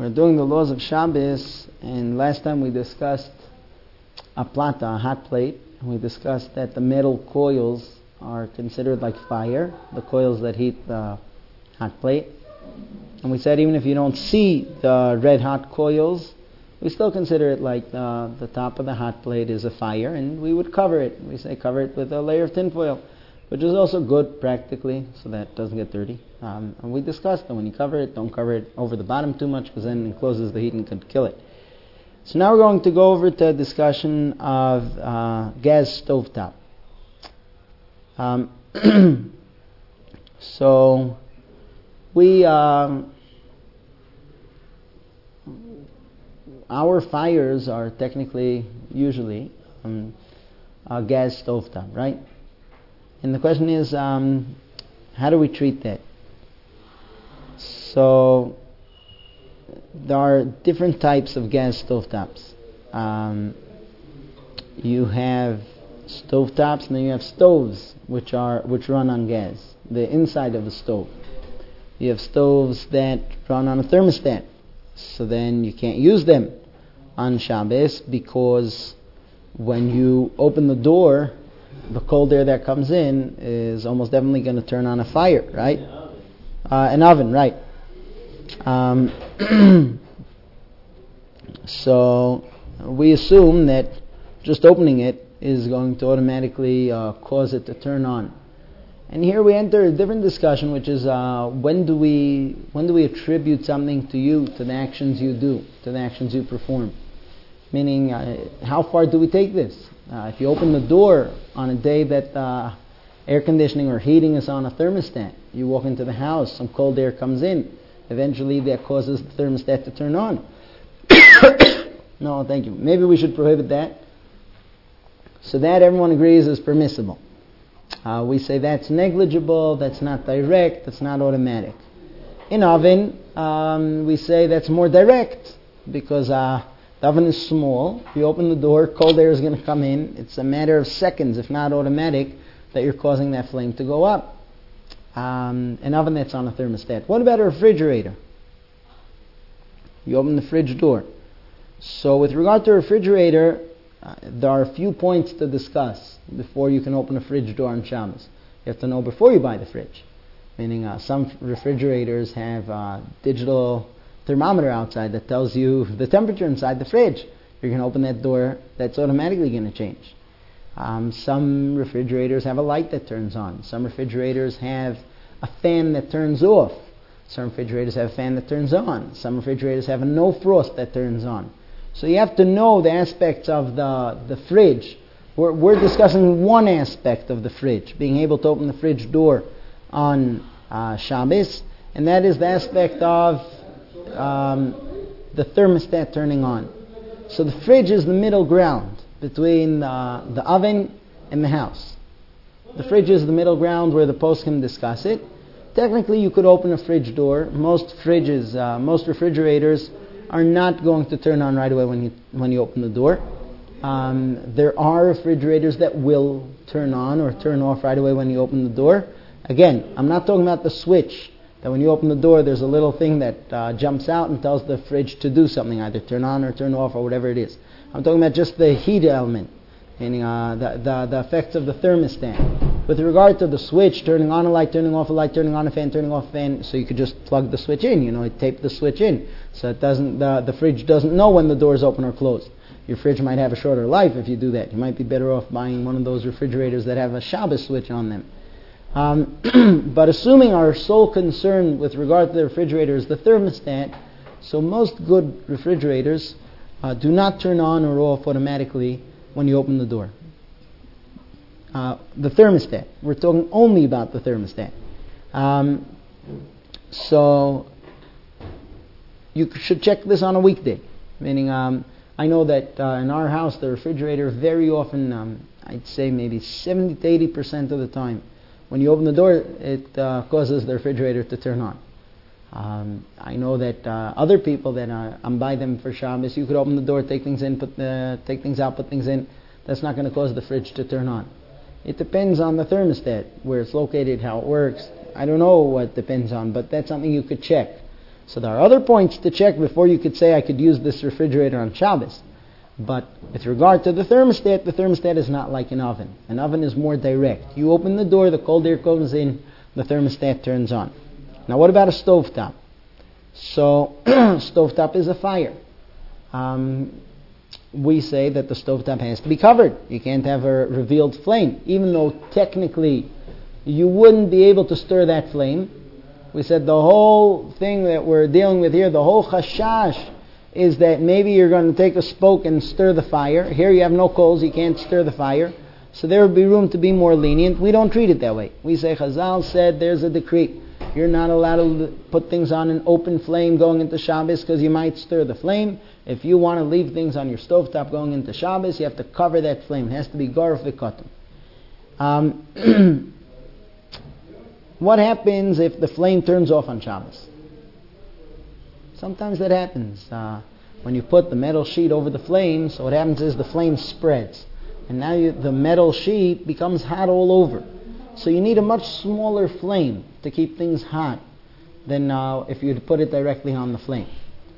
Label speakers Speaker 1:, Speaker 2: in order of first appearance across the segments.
Speaker 1: We're doing the laws of Shabbos, and last time we discussed a plata, a hot plate, and we discussed that the metal coils are considered like fire, the coils that heat the hot plate. And we said even if you don't see the red hot coils, we still consider it like the top of the hot plate is a fire, and we would cover it. We say cover it with a layer of tinfoil, which is also good practically, so that it doesn't get dirty. And we discussed that when you cover it, don't cover it over the bottom too much, because then it encloses the heat and could kill it. So now we're going to go over to a discussion of gas stovetop. So we our fires are technically usually gas stovetop, right? And the question is, how do we treat that? So there are different types of gas stovetops. You have stovetops, and then you have stoves which run on gas, the inside of the stove. You have stoves that run on a thermostat, so then you can't use them on Shabbos because when you open the door, the cold air that comes in is almost definitely going to turn on a fire, right? An oven, right? So we assume that just opening it is going to automatically cause it to turn on. And here we enter a different discussion, which is when do we attribute something to you, to the actions you do, to the actions you perform? Meaning, how far do we take this? If you open the door on a day that air conditioning or heating is on a thermostat, you walk into the house, some cold air comes in, eventually that causes the thermostat to turn on. No, thank you. Maybe we should prohibit that. So that everyone agrees is permissible. We say that's negligible, that's not direct, that's not automatic. In oven, we say that's more direct because the oven is small. If you open the door, cold air is going to come in. It's a matter of seconds, if not automatic, that you're causing that flame to go up. An oven that's on a thermostat. What about a refrigerator? You open the fridge door. So with regard to a refrigerator, there are a few points to discuss before you can open a fridge door on Shabbos. You have to know before you buy the fridge. Meaning some refrigerators have a digital thermometer outside that tells you the temperature inside the fridge. You're going to open that door, that's automatically going to change. Some refrigerators have a light that turns on. Some refrigerators have a fan that turns off. Some refrigerators have a fan that turns on. Some refrigerators have a no frost that turns on. So you have to know the aspects of the fridge. We're discussing one aspect of the fridge, being able to open the fridge door on Shabbos, and that is the aspect of the thermostat turning on. So the fridge is the middle ground between the oven and the house. The fridge is the middle ground where the poskim discuss it. Technically, you could open a fridge door. Most refrigerators are not going to turn on right away when you open the door. There are refrigerators that will turn on or turn off right away when you open the door. Again, I'm not talking about the switch, that when you open the door there's a little thing that jumps out and tells the fridge to do something, either turn on or turn off or whatever it is. I'm talking about just the heat element, meaning the effects of the thermostat. With regard to the switch, turning on a light, turning off a light, turning on a fan, turning off a fan, so you could just plug the switch in, tape the switch in. So it doesn't, the fridge doesn't know when the door is open or closed. Your fridge might have a shorter life if you do that. You might be better off buying one of those refrigerators that have a Shabbos switch on them. But assuming our sole concern with regard to the refrigerator is the thermostat, so most good refrigerators do not turn on or off automatically when you open the door. The thermostat. We're talking only about the thermostat. So you should check this on a weekday. Meaning, I know that in our house, the refrigerator very often, I'd say maybe 70 to 80% of the time, when you open the door, it causes the refrigerator to turn on. I know that other people that I'm by them for Shabbos, you could open the door, take things in, take things out, put things in. That's not going to cause the fridge to turn on. It depends on the thermostat, where it's located, how it works. I don't know what it depends on, but that's something you could check. So there are other points to check before you could say I could use this refrigerator on Shabbos. But with regard to the thermostat is not like an oven. An oven is more direct. You open the door, the cold air comes in, the thermostat turns on. Now what about a stovetop? So stovetop is a fire. We say that the stovetop has to be covered. You can't have a revealed flame, even though technically you wouldn't be able to stir that flame. We said the whole thing that we're dealing with here, the whole chashash, is that maybe you're going to take a spoke and stir the fire. Here you have no coals, you can't stir the fire. So there would be room to be more lenient. We don't treat it that way. We say Chazal said there's a decree. You're not allowed to put things on an open flame going into Shabbos because you might stir the flame. If you want to leave things on your stovetop going into Shabbos, you have to cover that flame. It has to be garuf v'kotam. What happens if the flame turns off on Shabbos? Sometimes that happens. When you put the metal sheet over the flame, so what happens is the flame spreads. And now the metal sheet becomes hot all over. So you need a much smaller flame to keep things hot than if you put it directly on the flame.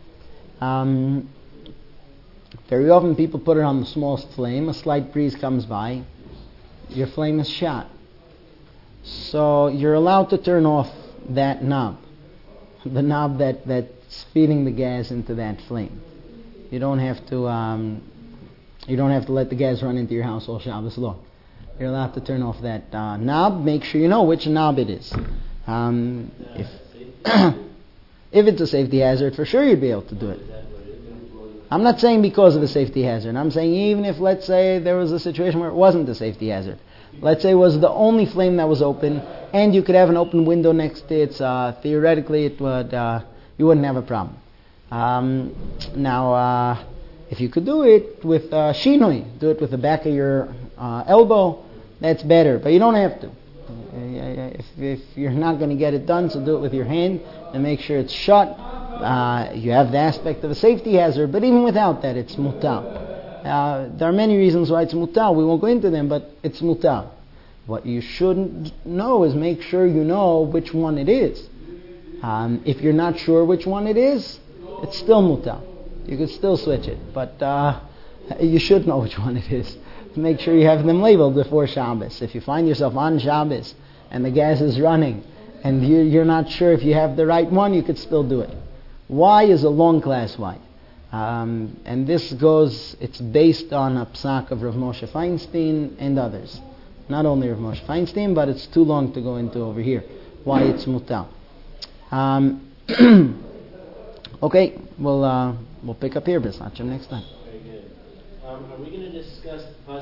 Speaker 1: Very often people put it on the smallest flame. A slight breeze comes by. Your flame is shot. So you're allowed to turn off that knob. The knob that's feeding the gas into that flame. You don't have to let the gas run into your house all Shabbos long. You're allowed to turn off that knob. Make sure you know which knob it is. If it's a safety hazard, for sure you'd be able to do it. I'm not saying because of a safety hazard. I'm saying even if, let's say, there was a situation where it wasn't a safety hazard. Let's say it was the only flame that was open, and you could have an open window next to it. Theoretically, it would you wouldn't have a problem. Now, if you could do it with shinoi, do it with the back of your elbow, that's better. But you don't have to. If you're not going to get it done, so do it with your hand and make sure it's shut. You have the aspect of a safety hazard, but even without that, it's mutar. There are many reasons why it's mutar. We won't go into them, but it's mutar. What you shouldn't know is make sure you know which one it is. If you're not sure which one it is, it's still mutar. You could still switch it, but you should know which one it is. Make sure you have them labeled before Shabbos. If you find yourself on Shabbos and the gas is running and you're not sure if you have the right one, you could still do it. Y is a long class Y. And this it's based on a psak of Rav Moshe Feinstein and others. Not only Rav Moshe Feinstein, but it's too long to go into over here. Why it's mutar. Okay, we'll pick up here, B'ezras Hashem, next time.
Speaker 2: Very good. Are we going to discuss